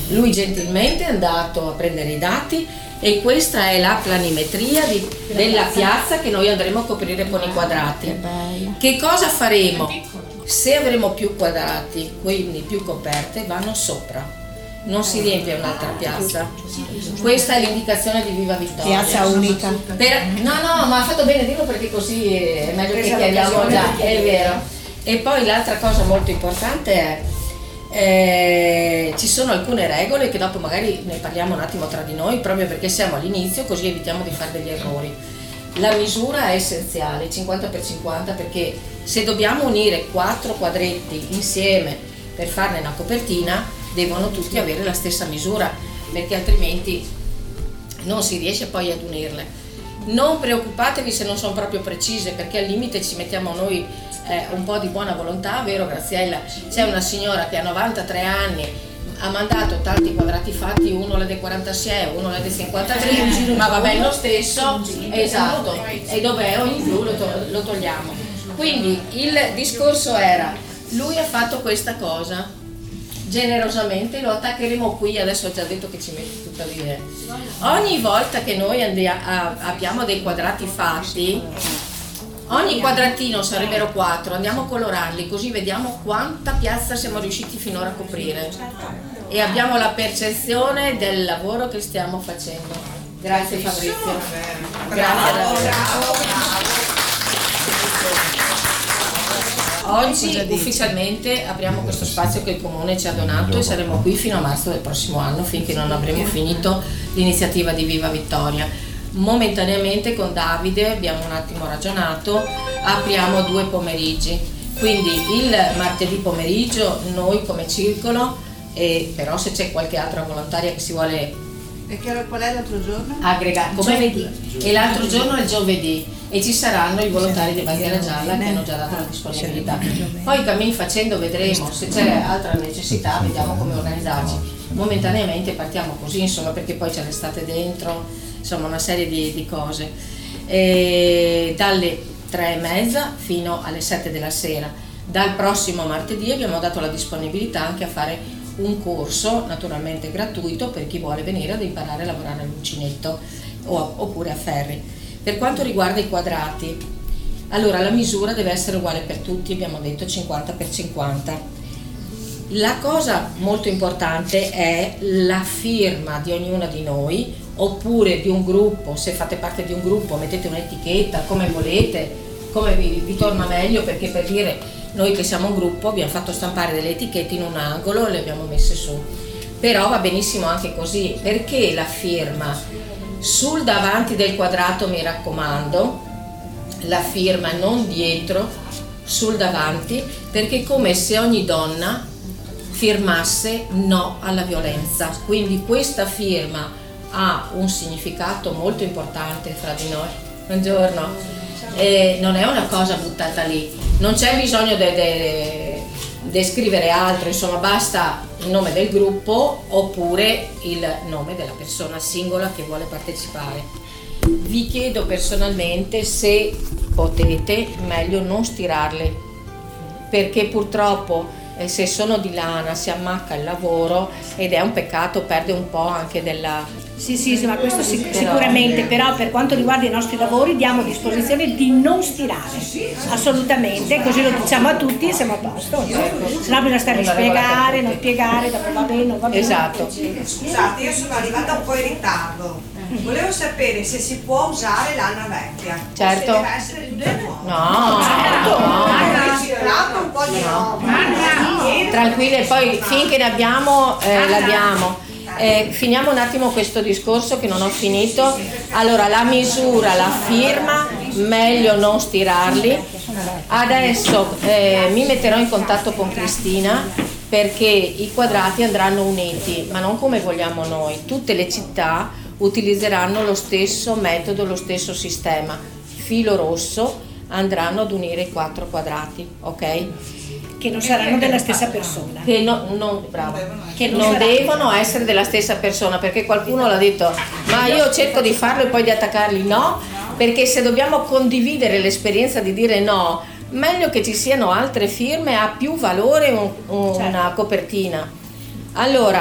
Lui gentilmente è andato a prendere i dati e questa è la planimetria di, della piazza che noi andremo a coprire con i quadrati. Che cosa faremo? Se avremo più quadrati, quindi più coperte, vanno sopra. Non si riempie un'altra piazza. Questa è l'indicazione di Viva Vittoria. Piazza unica. Per, no, no, ma ha fatto bene dirlo perché così è meglio che chiariamo già, è vero. E poi l'altra cosa molto importante è eh, ci sono alcune regole che dopo magari ne parliamo un attimo tra di noi, proprio perché siamo all'inizio, così evitiamo di fare degli errori. La misura è essenziale, cinquanta per cinquanta, perché se dobbiamo unire quattro quadretti insieme per farne una copertina, devono tutti avere la stessa misura, perché altrimenti non si riesce poi ad unirle. Non preoccupatevi se non sono proprio precise, perché al limite ci mettiamo noi eh, un po' di buona volontà, vero Graziella? C'è una signora che ha novantatré anni, ha mandato tanti quadrati fatti, uno l'ha del quarantasei, uno l'ha del cinquantatré, ma va bene lo stesso, esatto, e dov'è? O in più lo, to- lo togliamo. Quindi il discorso era, lui ha fatto questa cosa, generosamente lo attaccheremo qui, adesso ho già detto che ci metti tutta via. Ogni volta che noi andiamo, a, abbiamo dei quadrati fatti, ogni quadratino sarebbero quattro, andiamo a colorarli così vediamo quanta piazza siamo riusciti finora a coprire e abbiamo la percezione del lavoro che stiamo facendo. Grazie Fabrizio. Grazie. Oggi ufficialmente apriamo questo spazio che il Comune ci ha donato e saremo qui fino a marzo del prossimo anno, finché non avremo finito l'iniziativa di Viva Vittoria. Momentaneamente con Davide abbiamo un attimo ragionato, apriamo due pomeriggi, quindi il martedì pomeriggio noi come circolo, e però se c'è qualche altra volontaria che si vuole e che, qual è l'altro giorno? aggregare, come vedi, e l'altro giorno è il giovedì e ci saranno i volontari di Bandiera Gialla che hanno già dato la disponibilità. Poi cammin facendo vedremo se c'è altra necessità, vediamo come organizzarci. Momentaneamente partiamo così, insomma, perché poi c'è l'estate dentro, insomma una serie di, di cose. E dalle tre e mezza fino alle sette della sera. Dal prossimo martedì abbiamo dato la disponibilità anche a fare un corso naturalmente gratuito per chi vuole venire ad imparare a lavorare all'uncinetto o, oppure a ferri. Per quanto riguarda i quadrati, allora la misura deve essere uguale per tutti, abbiamo detto cinquanta per cinquanta. La cosa molto importante è la firma di ognuna di noi oppure di un gruppo. Se fate parte di un gruppo mettete un'etichetta come volete, come vi, vi torna meglio, perché per dire noi che siamo un gruppo abbiamo fatto stampare delle etichette in un angolo e le abbiamo messe su, però va benissimo anche così, perché la firma sul davanti del quadrato, mi raccomando, la firma non dietro, sul davanti, perché è come se ogni donna firmasse no alla violenza, quindi questa firma ha un significato molto importante fra di noi. Buongiorno. Eh, non è una cosa buttata lì, non c'è bisogno di scrivere altro, insomma basta il nome del gruppo oppure il nome della persona singola che vuole partecipare. Vi chiedo personalmente, se potete, meglio non stirarle, perché purtroppo eh, se sono di lana si ammacca il lavoro ed è un peccato, perde un po' anche della... Sì, sì, sì, ma questo sic- sicuramente, però per quanto riguarda i nostri lavori diamo a disposizione di non stirare, assolutamente, così lo diciamo a tutti e siamo a posto, se no bisogna stare a spiegare, non spiegare, dopo va bene, non va bene. Esatto. Scusate, io sono arrivata un po' in ritardo, volevo sapere se si può usare lana vecchia. Certo. O se deve essere di nuovo. No, certo. no. Riciclato un po' di no. Tranquille, poi finché ne abbiamo, eh, l'abbiamo. Eh, finiamo un attimo questo discorso che non ho finito. Allora, la misura, la firma, meglio non stirarli. Adesso eh, mi metterò in contatto con Cristina perché i quadrati andranno uniti, ma non come vogliamo noi. Tutte le città utilizzeranno lo stesso metodo, lo stesso sistema. Filo rosso, andranno ad unire i quattro quadrati, ok? Che non saranno della stessa persona. Che, no, non, bravo. che non, non saranno. devono essere della stessa persona, perché qualcuno l'ha detto, ma io cerco di farlo e poi di attaccarli. No, perché se dobbiamo condividere l'esperienza di dire no, meglio che ci siano altre firme, ha più valore un, un, una copertina. Allora,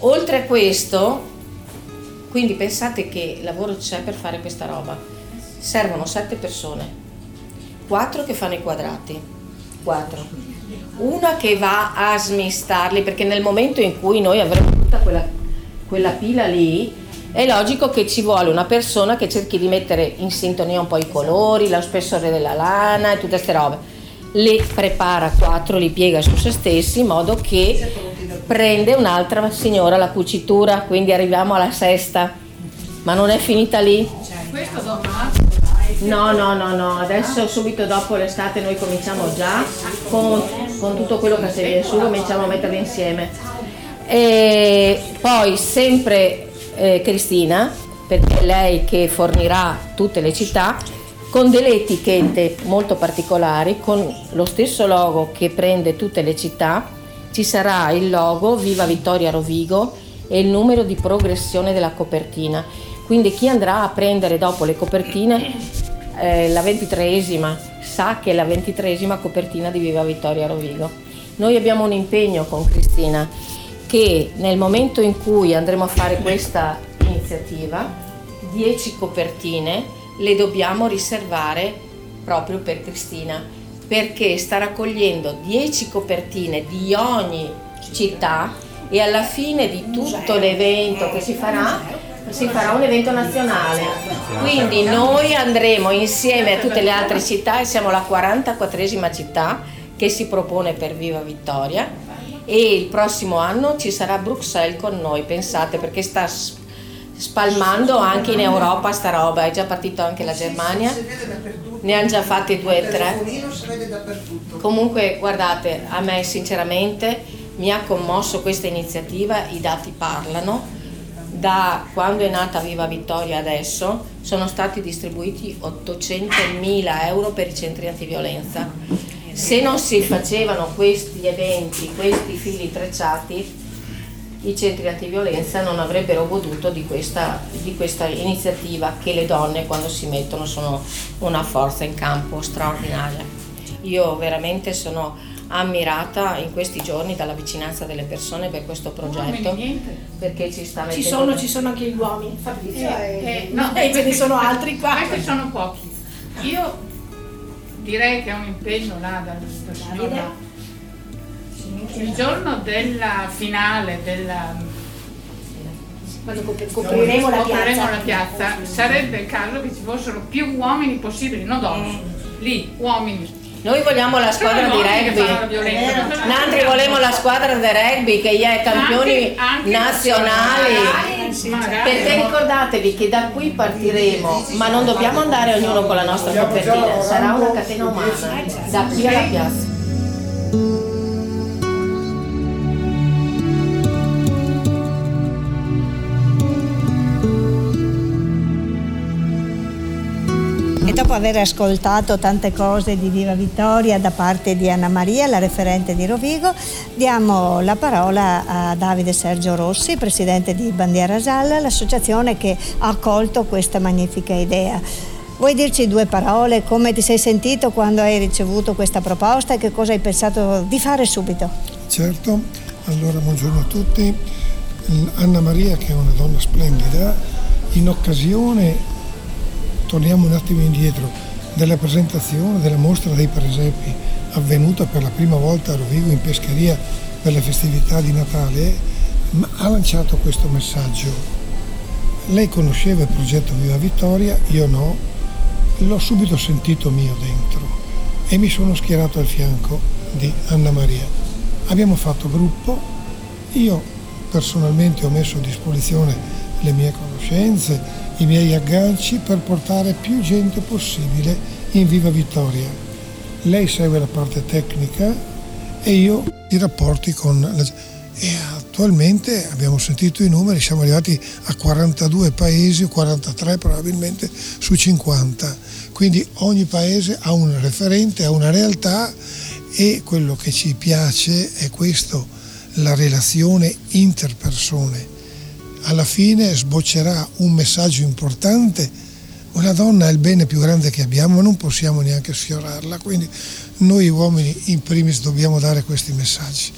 Oltre a questo, quindi pensate che lavoro c'è per fare questa roba. Servono sette persone, quattro che fanno i quadrati, quattro. Una che va a smistarli, perché nel momento in cui noi avremo tutta quella, quella pila lì, è logico che ci vuole una persona che cerchi di mettere in sintonia un po' i colori, lo spessore della lana e tutte queste robe. Le prepara quattro, li piega su se stessi in modo che prende un'altra signora la cucitura, quindi arriviamo alla sesta. Ma non è finita lì? Questo dopo? No, no, no, no, adesso subito dopo l'estate noi cominciamo già con, con tutto quello che si viene su, cominciamo a metterli insieme. E poi sempre eh, Cristina, perché è lei che fornirà tutte le città, con delle etichette molto particolari, con lo stesso logo che prende tutte le città. Ci sarà il logo Viva Vittoria Rovigo e il numero di progressione della copertina. Quindi chi andrà a prendere dopo le copertine, eh, la ventitreesima, sa che è la ventitreesima copertina di Viva Vittoria Rovigo. Noi abbiamo un impegno con Cristina che nel momento in cui andremo a fare questa iniziativa, dieci copertine le dobbiamo riservare proprio per Cristina, perché sta raccogliendo dieci copertine di ogni città e alla fine di tutto l'evento che si farà, si farà un evento nazionale. Quindi noi andremo insieme a tutte le altre città e siamo la quarantaquattresima città che si propone per Viva Vittoria, e il prossimo anno ci sarà Bruxelles con noi, pensate, perché sta spalmando anche in Europa sta roba, è già partito anche la Germania, ne hanno già fatti due o tre. Comunque guardate, a me sinceramente mi ha commosso questa iniziativa, i dati parlano. Da quando è nata Viva Vittoria adesso sono stati distribuiti ottocentomila euro per i centri antiviolenza. Se non si facevano questi eventi, questi fili intrecciati, i centri antiviolenza non avrebbero goduto di questa, di questa iniziativa, che le donne quando si mettono sono una forza in campo straordinaria. Io veramente sono ammirata in questi giorni dalla vicinanza delle persone per questo progetto, perché ci sta mettendo... Ci sono, ci sono anche gli uomini, Fabrizio, eh, eh, no, no, e ce ne sono altri qua. Questi sono pochi. Io direi che è un impegno là dal, dal signor. Il giorno della finale della quando copriremo la piazza, la piazza sarebbe il caso che ci fossero più uomini possibili, non donne, lì uomini. Noi vogliamo la squadra di rugby, Nandri volevamo la squadra di rugby che è campioni anche, anche nazionali, magari. Perché ricordatevi che da qui partiremo, ma non dobbiamo andare ognuno con la nostra copertina, sarà una catena umana, da qui alla piazza. E dopo aver ascoltato tante cose di Viva Vittoria da parte di Anna Maria, la referente di Rovigo, diamo la parola a Davide Sergio Rossi, presidente di Bandiera Gialla, l'associazione che ha accolto questa magnifica idea. Vuoi dirci due parole? Come ti sei sentito quando hai ricevuto questa proposta e che cosa hai pensato di fare subito? Certo, allora buongiorno a tutti. Anna Maria, che è una donna splendida, in occasione, torniamo un attimo indietro, della presentazione della mostra dei presepi avvenuta per la prima volta a Rovigo in pescheria per le festività di Natale, ha lanciato questo messaggio. Lei conosceva il progetto Viva Vittoria, io no, l'ho subito sentito mio dentro e mi sono schierato al fianco di Anna Maria. Abbiamo fatto gruppo, io personalmente ho messo a disposizione le mie conoscenze, i miei agganci per portare più gente possibile in Viva Vittoria. Lei segue la parte tecnica e io i rapporti con la... E attualmente abbiamo sentito i numeri, siamo arrivati a quarantadue paesi o quarantatré probabilmente su cinquanta. Quindi ogni paese ha un referente, ha una realtà, e quello che ci piace è questo, la relazione interpersone. Alla fine sboccerà un messaggio importante. Una donna è il bene più grande che abbiamo, ma non possiamo neanche sfiorarla, quindi noi uomini in primis dobbiamo dare questi messaggi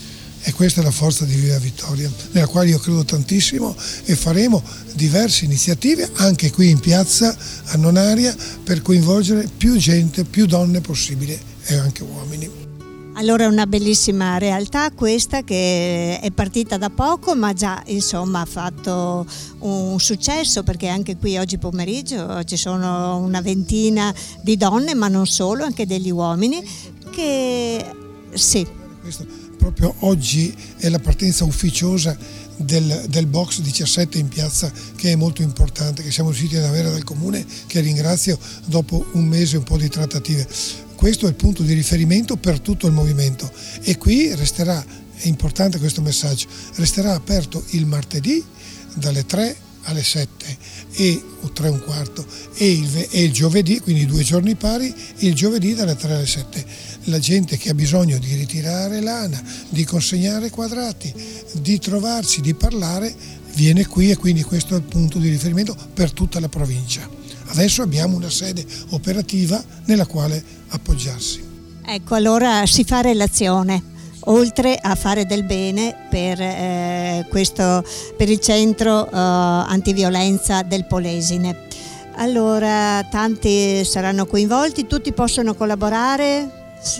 E questa è la forza di Viva Vittoria, nella quale io credo tantissimo, e faremo diverse iniziative anche qui in piazza a Nonaria per coinvolgere più gente, più donne possibile e anche uomini. Allora è una bellissima realtà questa, che è partita da poco ma già insomma ha fatto un successo, perché anche qui oggi pomeriggio ci sono una ventina di donne, ma non solo, anche degli uomini che sì. Questo proprio oggi è la partenza ufficiosa del, del box diciassette in piazza, che è molto importante, che siamo riusciti ad avere dal comune, che ringrazio, dopo un mese e un po' di trattative. Questo è il punto di riferimento per tutto il movimento, e qui resterà, è importante questo messaggio, resterà aperto il martedì dalle tre alle sette e o tre e un quarto e il, e il giovedì, quindi due giorni pari, il giovedì dalle tre alle sette. La gente che ha bisogno di ritirare lana, di consegnare quadrati, di trovarsi, di parlare, viene qui, e quindi questo è il punto di riferimento per tutta la provincia. Adesso abbiamo una sede operativa nella quale appoggiarsi. Ecco, allora si fa relazione, oltre a fare del bene per, eh, questo, per il centro eh, antiviolenza del Polesine. Allora, tanti saranno coinvolti, tutti possono collaborare?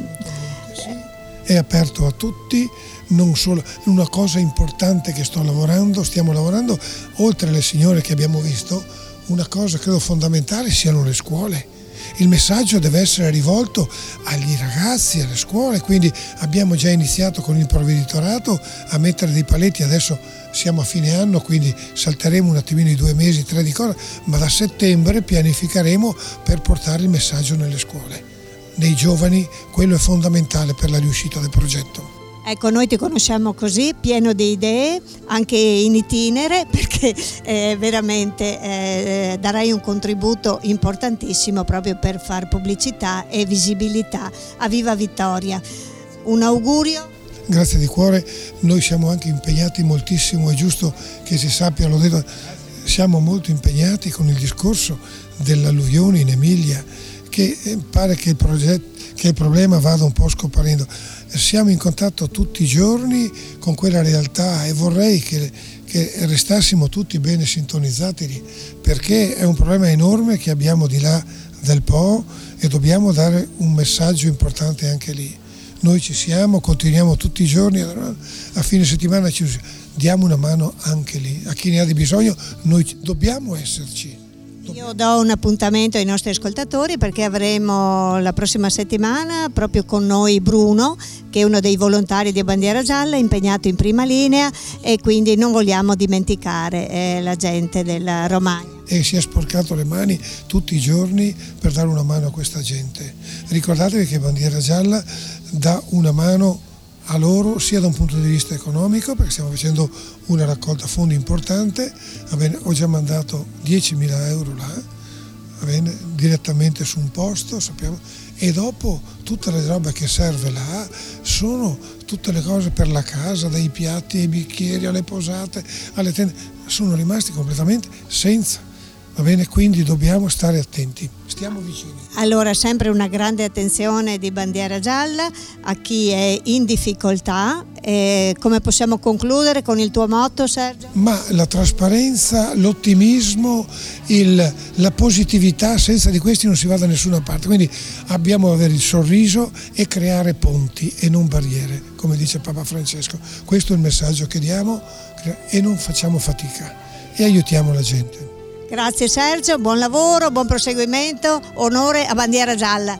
È aperto a tutti, non solo. Una cosa importante che sto lavorando, stiamo lavorando, oltre alle signore che abbiamo visto, una cosa credo fondamentale siano le scuole. Il messaggio deve essere rivolto agli ragazzi, alle scuole, quindi abbiamo già iniziato con il provveditorato a mettere dei paletti. Adesso siamo a fine anno, quindi salteremo un attimino i due mesi, tre di cosa, ma da settembre pianificheremo per portare il messaggio nelle scuole. Nei giovani quello è fondamentale per la riuscita del progetto. Ecco, noi ti conosciamo così, pieno di idee, anche in itinere, perché eh, veramente eh, darai un contributo importantissimo proprio per far pubblicità e visibilità a Viva Vittoria. Un augurio. Grazie di cuore, noi siamo anche impegnati moltissimo, è giusto che si sappia, l'ho detto, siamo molto impegnati con il discorso dell'alluvione in Emilia, che pare che il, progetto, che il problema vada un po' scomparendo. Siamo in contatto tutti i giorni con quella realtà e vorrei che, che restassimo tutti bene sintonizzati, perché è un problema enorme che abbiamo di là del Po e dobbiamo dare un messaggio importante anche lì. Noi ci siamo, continuiamo tutti i giorni, a fine settimana ci diamo una mano anche lì. A chi ne ha di bisogno noi dobbiamo esserci. Io do un appuntamento ai nostri ascoltatori, perché avremo la prossima settimana proprio con noi Bruno, che è uno dei volontari di Bandiera Gialla, impegnato in prima linea, e quindi non vogliamo dimenticare eh, la gente della Romagna. E si è sporcato le mani tutti i giorni per dare una mano a questa gente. Ricordatevi che Bandiera Gialla dà una mano a loro sia da un punto di vista economico, perché stiamo facendo una raccolta fondi importante, va bene, ho già mandato diecimila euro là, va bene, direttamente su un posto, sappiamo, e dopo tutte le robe che serve là sono tutte le cose per la casa, dai piatti ai bicchieri alle posate, alle tende, sono rimasti completamente senza. Va bene, quindi dobbiamo stare attenti, stiamo vicini. Allora, sempre una grande attenzione di Bandiera Gialla a chi è in difficoltà. E come possiamo concludere con il tuo motto, Sergio? Ma la trasparenza, l'ottimismo, il, la positività, senza di questi non si va da nessuna parte. Quindi abbiamo da avere il sorriso e creare ponti e non barriere, come dice Papa Francesco. Questo è il messaggio che diamo, e non facciamo fatica e aiutiamo la gente. Grazie Sergio, buon lavoro, buon proseguimento, onore a Bandiera Gialla.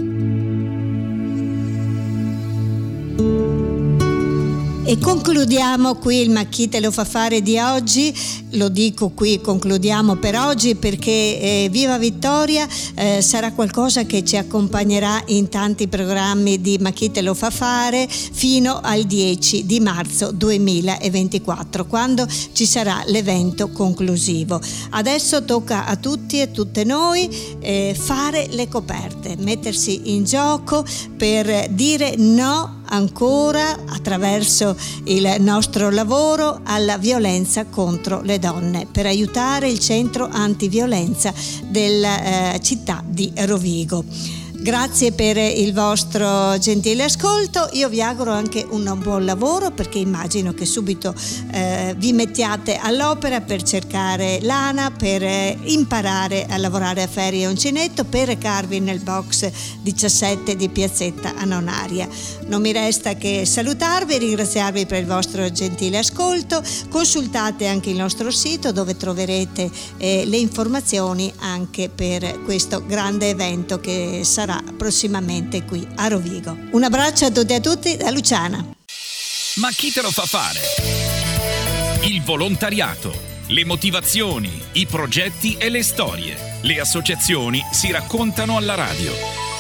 E concludiamo qui il Ma chi te lo fa fare di oggi. Lo dico qui, concludiamo per oggi, perché eh, Viva Vittoria eh, sarà qualcosa che ci accompagnerà in tanti programmi di Ma chi te lo fa fare fino al dieci di marzo duemilaventiquattro, quando ci sarà l'evento conclusivo. Adesso tocca a tutti e tutte noi eh, fare le coperte, mettersi in gioco per dire no ancora, attraverso il nostro lavoro, alla violenza contro le donne, per aiutare il centro antiviolenza della eh, città di Rovigo. Grazie per il vostro gentile ascolto, io vi auguro anche un buon lavoro, perché immagino che subito eh, vi mettiate all'opera per cercare lana, per eh, imparare a lavorare a ferri e uncinetto, per recarvi nel box diciassette di Piazzetta Annonaria. Non mi resta che salutarvi e ringraziarvi per il vostro gentile ascolto. Consultate anche il nostro sito, dove troverete eh, le informazioni anche per questo grande evento che sarà prossimamente qui a Rovigo. Un abbraccio a tutti e a tutti da Luciana. Ma chi te lo fa fare? Il volontariato, le motivazioni, i progetti e le storie. Le associazioni si raccontano alla radio.